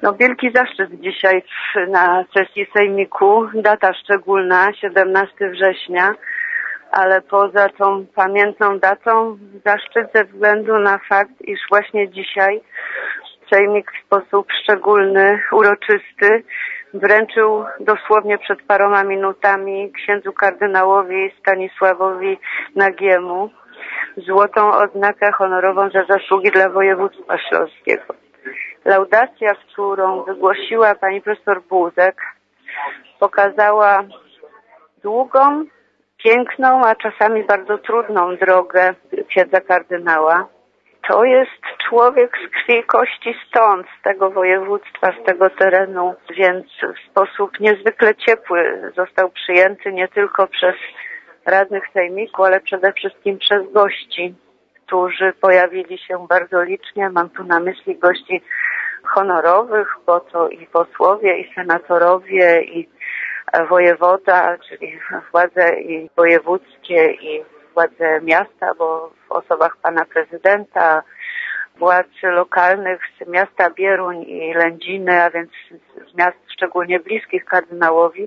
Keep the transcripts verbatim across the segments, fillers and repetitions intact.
No, wielki zaszczyt dzisiaj na sesji sejmiku, data szczególna, siedemnastego września, ale poza tą pamiętną datą zaszczyt ze względu na fakt, iż właśnie dzisiaj sejmik w sposób szczególny, uroczysty wręczył dosłownie przed paroma minutami księdzu kardynałowi Stanisławowi Nagiemu złotą odznakę honorową za zasługi dla województwa śląskiego. Laudacja, którą wygłosiła pani profesor Buzek, pokazała długą, piękną, a czasami bardzo trudną drogę księdza kardynała. To jest człowiek z krwi i kości stąd, z tego województwa, z tego terenu, więc w sposób niezwykle ciepły został przyjęty nie tylko przez radnych sejmiku, ale przede wszystkim przez gości, którzy pojawili się bardzo licznie. Mam tu na myśli gości honorowych, bo to i posłowie, i senatorowie, i wojewoda, czyli władze i wojewódzkie, i władze miasta, bo w osobach pana prezydenta, władz lokalnych z miasta Bieruń i Lędziny, a więc z miast szczególnie bliskich kardynałowi.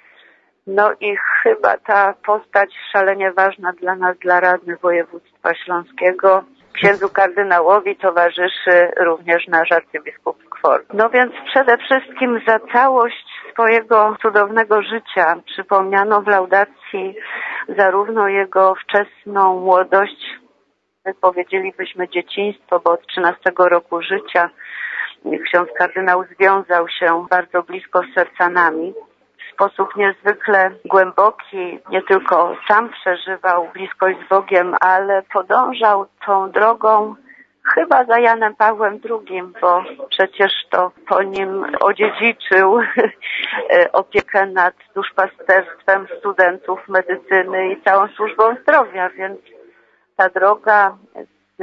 No i chyba ta postać szalenie ważna dla nas, dla radnych województwa śląskiego, księdzu kardynałowi towarzyszy również nasz arcybiskup Skworc. No więc przede wszystkim za całość swojego cudownego życia przypomniano w laudacji zarówno jego wczesną młodość, powiedzielibyśmy dzieciństwo, bo od trzynastego roku życia ksiądz kardynał związał się bardzo blisko z sercanami. W sposób niezwykle głęboki, nie tylko sam przeżywał bliskość z Bogiem, ale podążał tą drogą chyba za Janem Pawłem drugim, bo przecież to po nim odziedziczył opiekę nad duszpasterstwem studentów medycyny i całą służbą zdrowia, więc ta droga z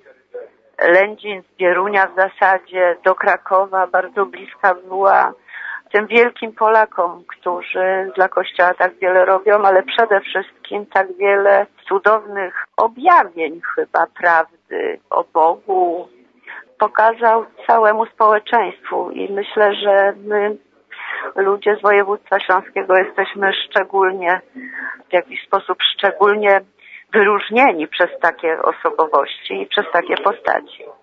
Lędzin, z Bierunia w zasadzie do Krakowa bardzo bliska była tym wielkim Polakom, którzy dla Kościoła tak wiele robią, ale przede wszystkim tak wiele cudownych objawień chyba prawdy o Bogu pokazał całemu społeczeństwu i myślę, że my, ludzie z województwa śląskiego, jesteśmy szczególnie, w jakiś sposób szczególnie wyróżnieni przez takie osobowości i przez takie postaci.